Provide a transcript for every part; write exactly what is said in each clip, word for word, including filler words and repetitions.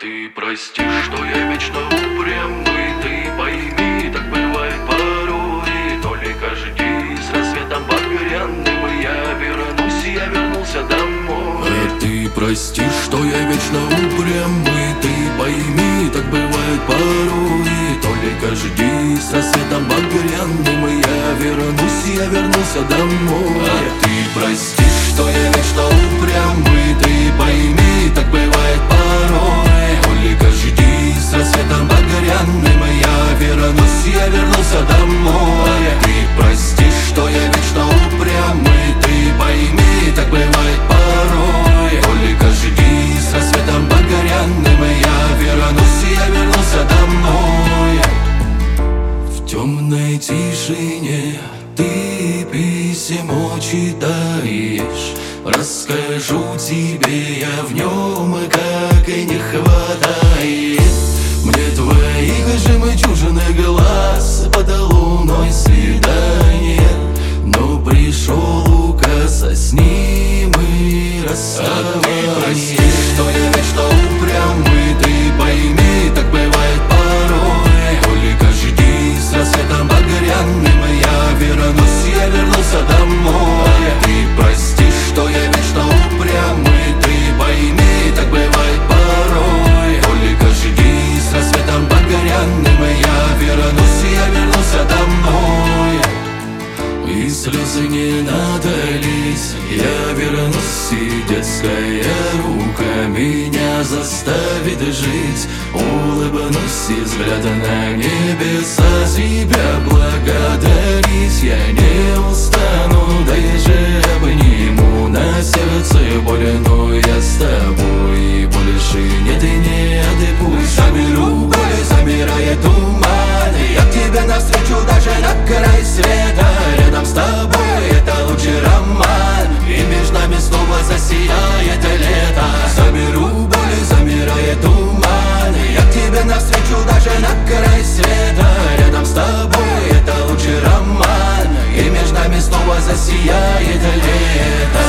ты прости, что я вечно упрямый, ты пойми, так бывает порой. Только жди, с рассветом багряным я вернусь, я вернулся домой. А ты прости, что я вечно упрямый, ты пойми, так бывает порой. Только жди, с рассветом багряным я вернусь, я вернулся домой. А ты прости, что я вечно упрямый, ты пойми, так бывает порой. Только жди, с рассветом багряным я вернусь, я вернулся домой. А ты прости, что я вечно упрямый, ты пойми, так бывает порой. Только жди, с рассветом багряным я вернусь, я вернулся домой. В темной тишине ты письмо читаешь, расскажу тебе я в нем, как и не хватает мне твоих жемчужных глаз под луной свидание. Но пришел указ, а с ним и расставание. А ты прости, что я вечно упрямый, ты пойми, так бывает порой. Только жди, с рассветом багряным я вернусь, я вернулся домой. А ты прости, что я вечно упрямый, ты пойми, так бывает порой. Только жди, с рассветом багряным я вернусь, я вернулся домой. И слезы не надались, я вернусь, и детская рука меня заставит жить. Улыбнусь, и взгляд на небеса тебя благодарить. Я не устану, даже обниму, на сердце боль, но я с тобой больше нет и не отпущу. Заберу боль, замирает туман, я к тебе навстречу даже на край света. Рядом с тобой это лучший роман, и между нами снова засияет лето. Заберу боль, замирает туман, я к тебе навстречу даже на край света. Рядом с тобой это лучший роман, и между нами снова засияет лето.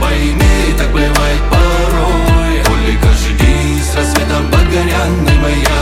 Мы